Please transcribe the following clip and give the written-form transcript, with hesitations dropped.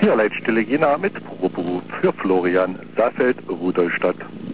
Hier Leitstelle Jena mit Probeberuf für Florian Saalfeld, Rudolstadt.